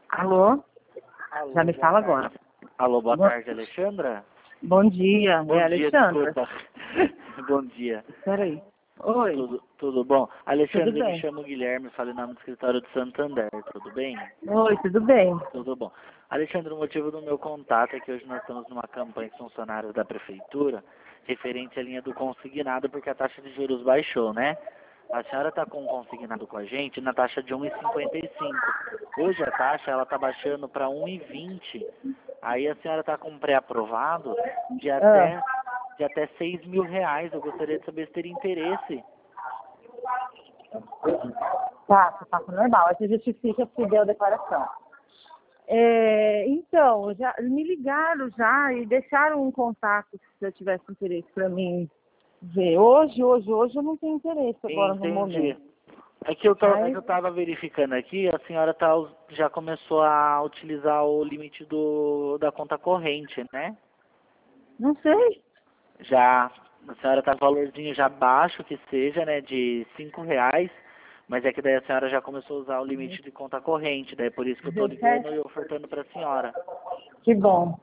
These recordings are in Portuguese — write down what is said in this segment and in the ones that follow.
Alô? Alô, Já me boa fala tarde. agora. Alô, boa tarde, Alexandra? Bom dia, Bom é dia, Alexandra. desculpa. Bom dia. Peraí. Oi, Tudo bom? Alexandra, tudo eu me bem? chamo Guilherme, falo em nome do escritório de Santander, tudo bem? Oi, tudo bem? Tudo bom. Alexandre, o motivo do meu contato é que hoje nós estamos numa campanha com funcionários da prefeitura referente à linha do consignado, porque a taxa de juros baixou, né? A senhora está com um consignado com a gente na taxa de 1,55. Hoje a taxa ela está baixando para 1,20. Aí a senhora está com um pré-aprovado de Ah, até 6 mil reais. Eu gostaria de saber se teria interesse. tá, faço normal. Aí você justifica que deu a declaração. Então, já me ligaram já e deixaram um contato se eu tivesse interesse para mim ver. Hoje eu não tenho interesse agora no Entendi. momento. É que eu Mas, estava verificando aqui, a senhora já começou a utilizar o limite da conta corrente, né? não sei. Já, a senhora está com valorzinho já baixo que seja, né, de 5 reais, mas é que daí a senhora já começou a usar o limite de conta corrente, daí é por isso que eu estou ligando 17? e ofertando para a senhora. Que bom.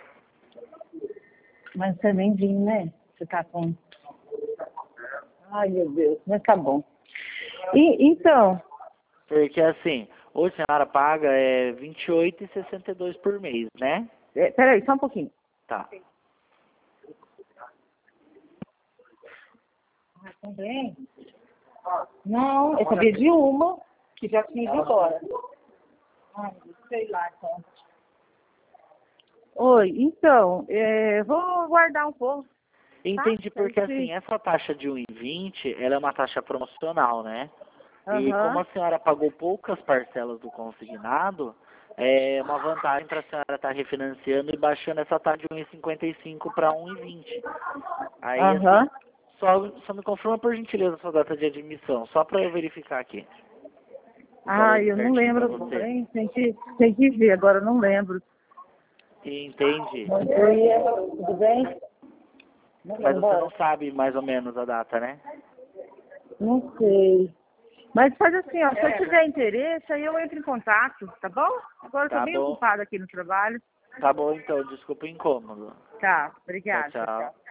Mas você nem viu, né? Você tá com... Ai, meu Deus, mas tá bom. Então, Porque assim, hoje a senhora paga 28,62 por mês, né? peraí, só um pouquinho. Tá. Ah, também? Não, eu sabia de uma que já tinha ido embora. Ai, sei lá, então. Oi, então, vou guardar um pouco, tá? Entendi, porque assim, essa taxa de 1,20, ela é uma taxa promocional, né? E como Aham, a senhora pagou poucas parcelas do consignado, é uma vantagem para a senhora estar refinanciando e baixando essa taxa de 1,55 para 1,20. Aí, assim, aham. só me confirma por gentileza a sua data de admissão, só para eu verificar aqui. O valor Ai, eu não certinho para lembro, você. bem, tem que ver, agora eu não lembro. Entende? Bom dia, tudo bem? Não vou Mas você embora? não sabe mais ou menos a data, né? Não sei. Mas faz assim, ó, se eu tiver interesse, aí eu entro em contato, tá bom? Agora eu tô Tá bem bom. ocupada aqui no trabalho. Tá bom, então. Desculpa o incômodo. Tá, Tchau, obrigada, tchau. tchau.